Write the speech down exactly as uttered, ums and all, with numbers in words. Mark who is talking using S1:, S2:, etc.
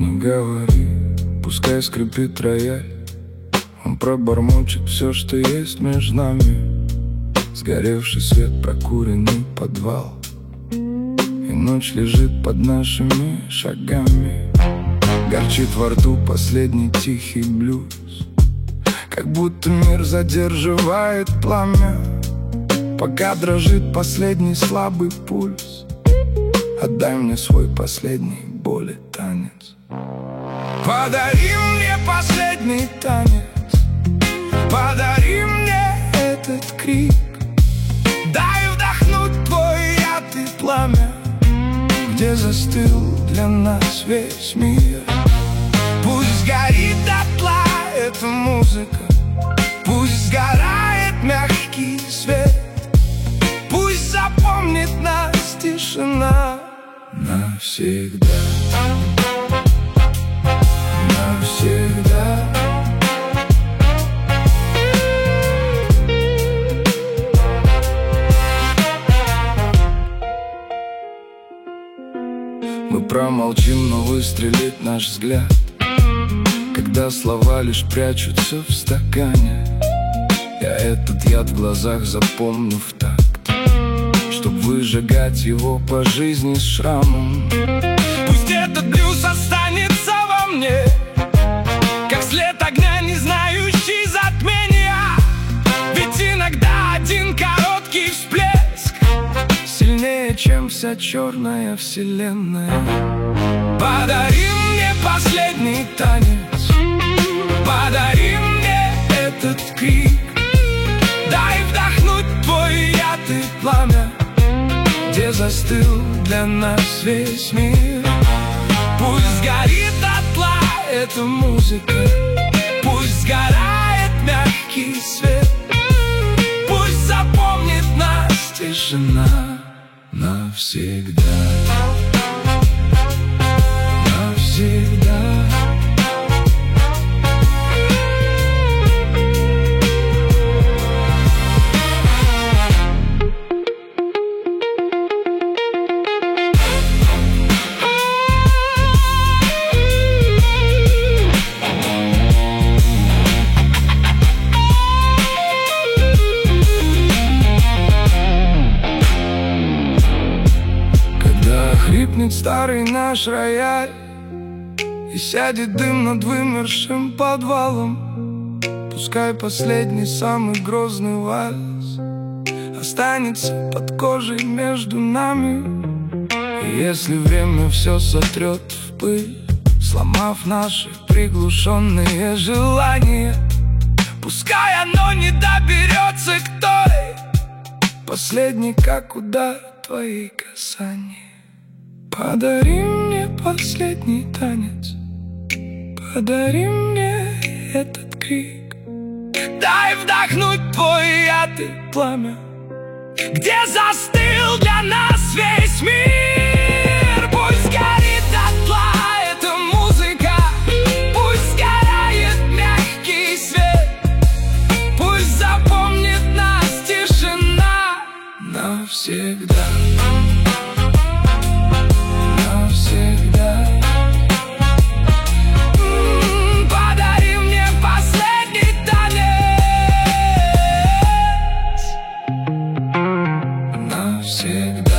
S1: Не говори, пускай скрипит рояль. Он пробормочет все, что есть между нами. Сгоревший свет, прокуренный подвал, и ночь лежит под нашими шагами. Горчит во рту последний тихий блюз, как будто мир задерживает пламя, пока дрожит последний слабый пульс. Отдай мне свой последний боли танец. Подари мне последний танец. Подари мне этот крик. Дай вдохнуть твой яд и пламя, где застыл для нас весь мир. Пусть горит дотла эта музыка, пусть сгорает мягкий свет, пусть запомнит нас тишина навсегда. Навсегда. Мы промолчим, но выстрелит наш взгляд, когда слова лишь прячутся в стакане. Я этот яд в глазах запомню в такт, чтоб выжигать его по жизни с шрамом. Пусть этот блюз останется во мне, как след огня, не знающий затмения. Ведь иногда один короткий всплеск сильнее, чем вся черная вселенная. Подари мне последний танец, подари мне этот крик. Дай вдохнуть твой яд и пламя, где застыл для нас весь мир. Пусть сгорит дотла эта музыка, пусть сгорает мягкий свет, пусть запомнит нас тишина навсегда. Навсегда. Хрипнет старый наш рояль, и сядет дым над вымершим подвалом. Пускай последний, самый грозный вальс останется под кожей между нами. И если время все сотрет в пыль, сломав наши приглушенные желания, пускай оно не доберется к той последней, как удар твои касания. Подари мне последний танец, подари мне этот крик. Дай вдохнуть твой яд и пламя, где застыл для нас весь мир. Пусть горит дотла эта музыка, пусть сгорает мягкий свет, пусть запомнит нас тишина навсегда. Подари мне последний танец навсегда.